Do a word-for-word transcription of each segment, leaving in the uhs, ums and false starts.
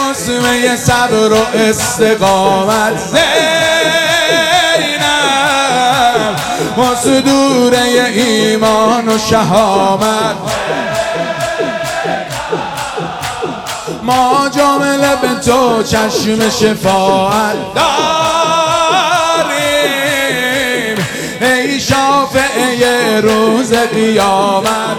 اسمه صبر و استقامت زینب، و صدوره ایمان و شهامت. ما جامله به تو چشم شفاعت داریم، ای شافعه روز قیامت.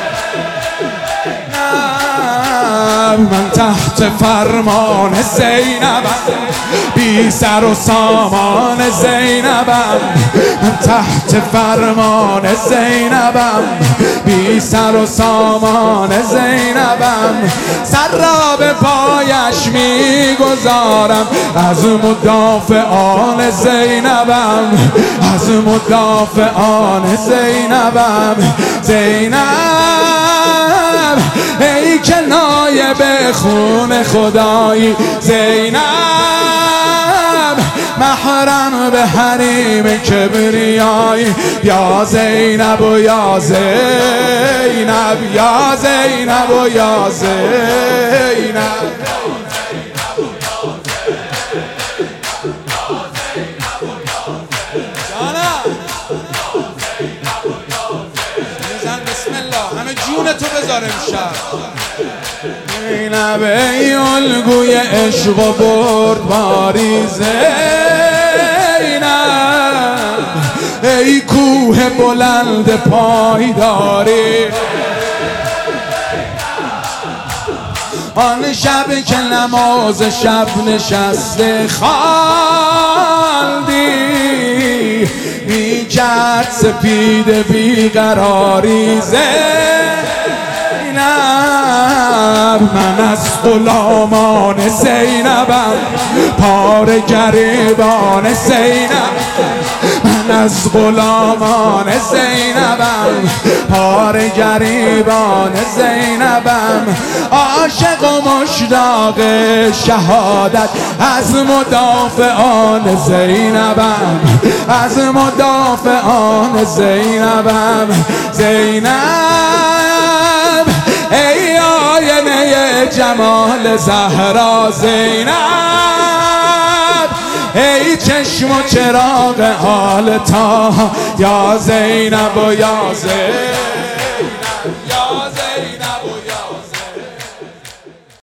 من تحت فرمان زینبم، بی سر و سامان زینبم. من تحت فرمان زینبم، بی سر و سامان زینبم. سر را به پایش میگذارم، از مدافعان زینبم، از مدافعان زینبم. زینب ای که نایب خون خدایی، زینب محرم به حریم کبریایی. یا زینب و یا زینب، یا زینب و یا زینب. بسم الله، همه جون تو بذار امشب. زینب ای الگوی عشق و بردباری، زینب ای کوه بلند پایداری. آن شب که نماز شب نشسته خواندی، میکرد سپید بیقراری. زینب من از غلامان زینبم، پاره گریبان زینب. من از غلامان زینبم، پاره گریبان زینبم. عاشق و مشتاق شهادت از مدافعان زینبم، از مدافعان زینبم. زینب ای آینه جمال زهرا، زینب ای چشم و چراغ حال تا. یا زینب و یا زینب.